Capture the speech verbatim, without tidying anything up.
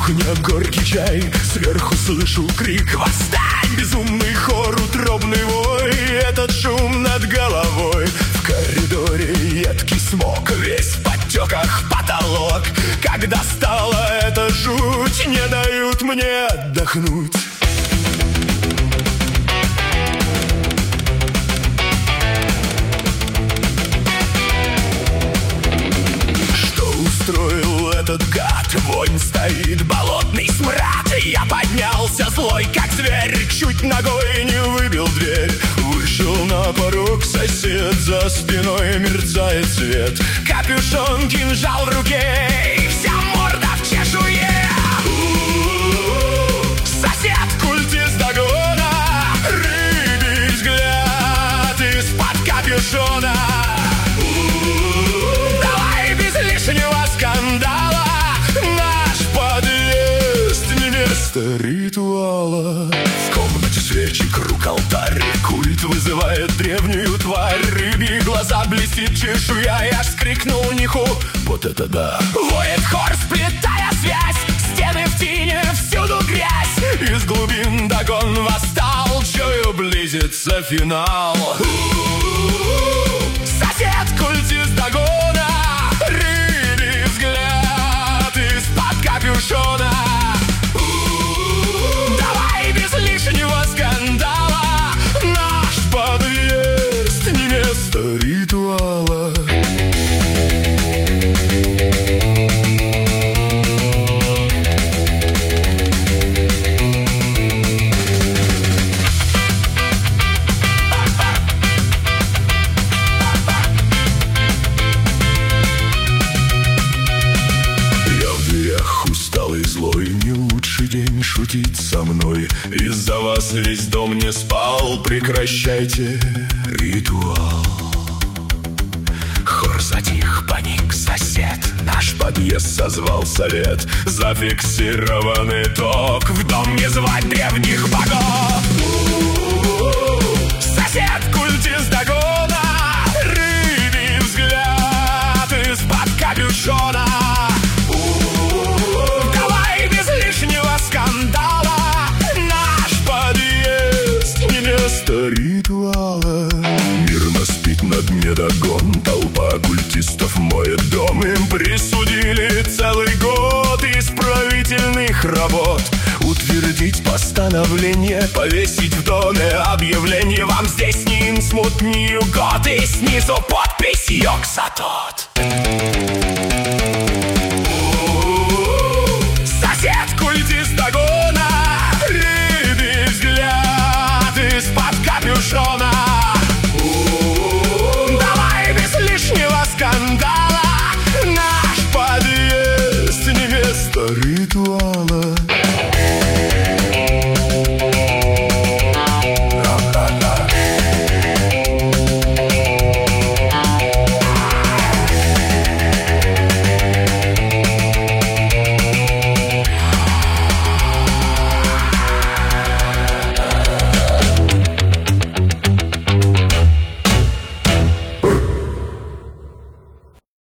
кухня, горький чай, сверху слышу крик: «Восстань!» Безумный хор, утробный вой, этот шум над головой. В коридоре едкий смог, весь в подтеках потолок. Когда стала эта жуть, не дают мне отдохнуть. Устроил этот гад, вонь стоит, болотный смрад. Я поднялся злой, как зверь, чуть ногой не выбил дверь. Вышел на порог сосед, за спиной мерцает свет. Капюшон, кинжал в руке, и вся морда в чешуе. У-у-у-у, сосед, культист догона, рыбий взгляд из-под капюшона. Скандала, наш подъезд не место ритуала. В комнате свечи, круг, алтарь, культ вызывает древнюю тварь. Рыбьи глаза, блестит чешуя, я вскрикнул ниху, вот это да. Воет хор, сплетая связь, стены в тени, всюду грязь. Из глубин догон восстал, чую, близится финал. У-у-у-у, сосед, культист догона, капюшона. У-у-у, давай без лишнего скандала, наш подъезд не место ритуала. Шутить со мной, из-за вас весь дом не спал. Прекращайте ритуал. Хор затих, паник, сосед, наш подъезд созвал совет. Зафиксированный ток, в дом не звать древних богов. У-у-у-у, сосед, культист догона, рыбий взгляд из-под капюшона. Скандала, наш подъезд не место ритуала. Мирно спит на дне догон, толпа культистов моет дом. Им присудили целый год исправительных работ. Утвердить постановление, повесить в доме объявление: вам здесь ни инсмут, ни год. И снизу подпись: Йог-Сатот.